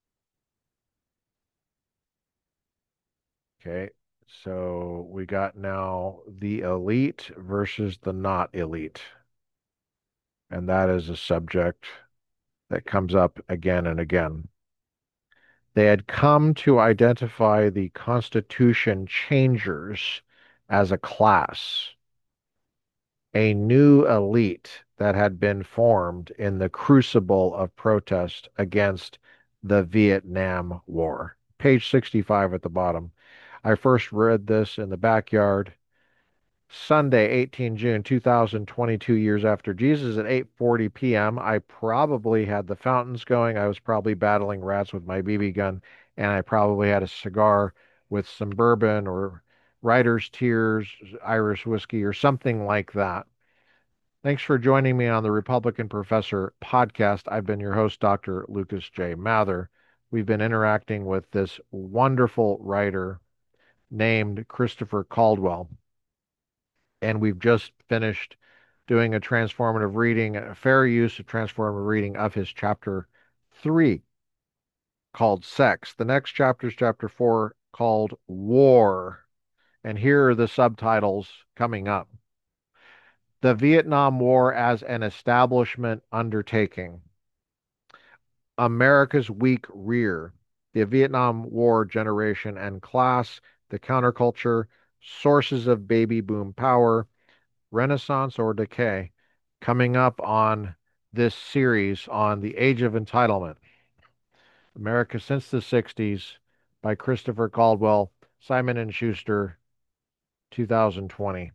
Okay, so we got now the elite versus the not elite. And that is a subject that comes up again and again. They had come to identify the Constitution changers as a class, a new elite that had been formed in the crucible of protest against the Vietnam War. Page 65 at the bottom. I first read this in the backyard Sunday, 18 June 2022, years after Jesus, at 8:40 p.m. I probably had the fountains going. I was probably battling rats with my BB gun, and I probably had a cigar with some bourbon or Writer's Tears, Irish whiskey, or something like that. Thanks for joining me on the Republican Professor podcast. I've been your host, Dr. Lucas J. Mather. We've been interacting with this wonderful writer named Christopher Caldwell, and we've just finished doing a transformative reading, a fair use of transformative reading of his chapter 3 called Sex. The next chapter is chapter 4 called War. And here are the subtitles coming up. The Vietnam War as an establishment undertaking. America's weak rear. The Vietnam War generation and class. The counterculture. Sources of baby boom power. Renaissance or decay, coming up on this series on the Age of Entitlement, America Since the 60s by Christopher Caldwell, Simon & Schuster, 2020.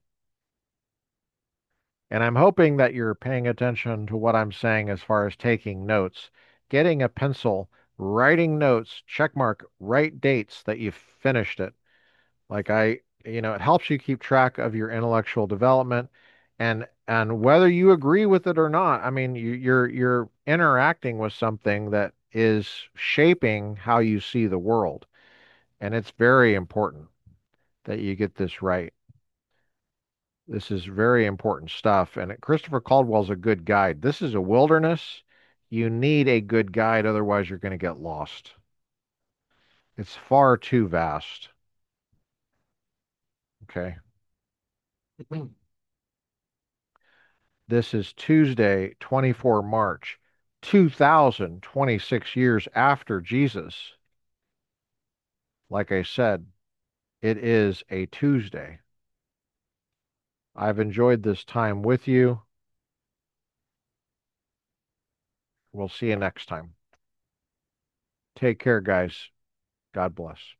And I'm hoping that you're paying attention to what I'm saying as far as taking notes, getting a pencil, writing notes, check mark, write dates that you've finished it. It helps you keep track of your intellectual development, and whether you agree with it or not, I mean, you're interacting with something that is shaping how you see the world, and it's very important that you get this right. This is very important stuff, and Christopher Caldwell's a good guide. This is a wilderness. You need a good guide, otherwise you're going to get lost. It's far too vast. Okay. This is Tuesday, 24 March, 2026 years after Jesus. Like I said, it is a Tuesday. I've enjoyed this time with you. We'll see you next time. Take care, guys. God bless.